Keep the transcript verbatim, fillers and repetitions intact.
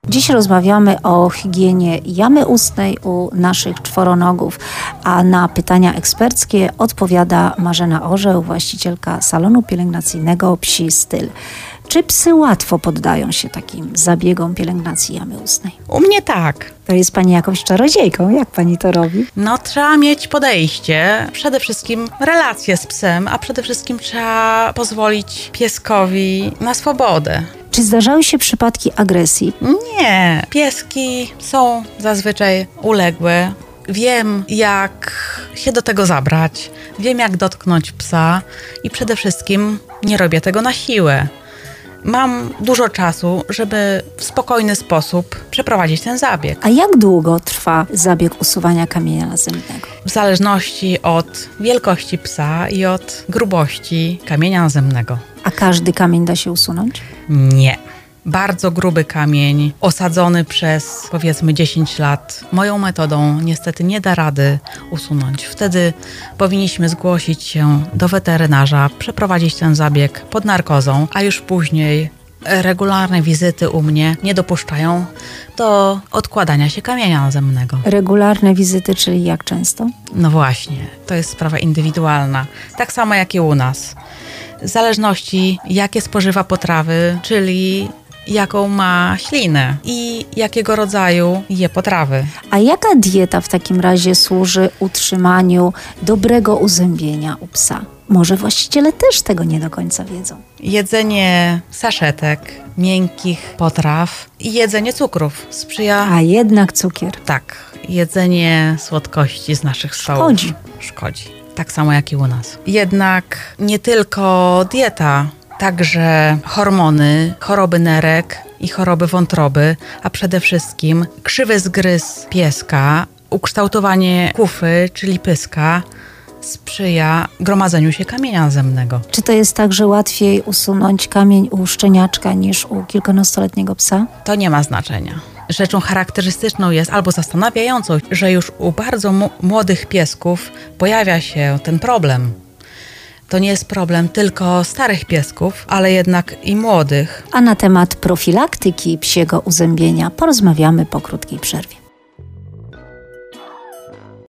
Dziś rozmawiamy o higienie jamy ustnej u naszych czworonogów, a na pytania eksperckie odpowiada Marzena Orzeł, właścicielka salonu pielęgnacyjnego Psi Styl. Czy psy łatwo poddają się takim zabiegom pielęgnacji jamy ustnej? U mnie tak. To jest pani jakąś czarodziejką. Jak pani to robi? No trzeba mieć podejście, przede wszystkim relacje z psem, a przede wszystkim trzeba pozwolić pieskowi na swobodę. Czy zdarzały się przypadki agresji? Nie. Pieski są zazwyczaj uległe. Wiem, jak się do tego zabrać. Wiem, jak dotknąć psa i przede wszystkim nie robię tego na siłę. Mam dużo czasu, żeby w spokojny sposób przeprowadzić ten zabieg. A jak długo trwa zabieg usuwania kamienia nazemnego? W zależności od wielkości psa i od grubości kamienia nazemnego. A każdy kamień da się usunąć? Nie. Bardzo gruby kamień, osadzony przez powiedzmy dziesięć lat, moją metodą niestety nie da rady usunąć. Wtedy powinniśmy zgłosić się do weterynarza, przeprowadzić ten zabieg pod narkozą, a już później regularne wizyty u mnie nie dopuszczają do odkładania się kamienia nazemnego. Regularne wizyty, czyli jak często? No właśnie, to jest sprawa indywidualna. Tak samo jak i u nas. W zależności jakie spożywa potrawy, czyli jaką ma ślinę i jakiego rodzaju je potrawy. A jaka dieta w takim razie służy utrzymaniu dobrego uzębienia u psa? Może właściciele też tego nie do końca wiedzą. Jedzenie saszetek, miękkich potraw i jedzenie cukrów sprzyja... A jednak cukier. Tak, jedzenie słodkości z naszych stołów. Szkodzi. Szkodzi. Tak samo jak i u nas. Jednak nie tylko dieta, także hormony, choroby nerek i choroby wątroby, a przede wszystkim krzywy zgryz pieska, ukształtowanie kufy, czyli pyska, sprzyja gromadzeniu się kamienia nazemnego. Czy to jest tak, że łatwiej usunąć kamień u szczeniaczka niż u kilkunastoletniego psa? To nie ma znaczenia. Rzeczą charakterystyczną jest, albo zastanawiającą, że już u bardzo m- młodych piesków pojawia się ten problem. To nie jest problem tylko starych piesków, ale jednak i młodych. A na temat profilaktyki psiego uzębienia porozmawiamy po krótkiej przerwie.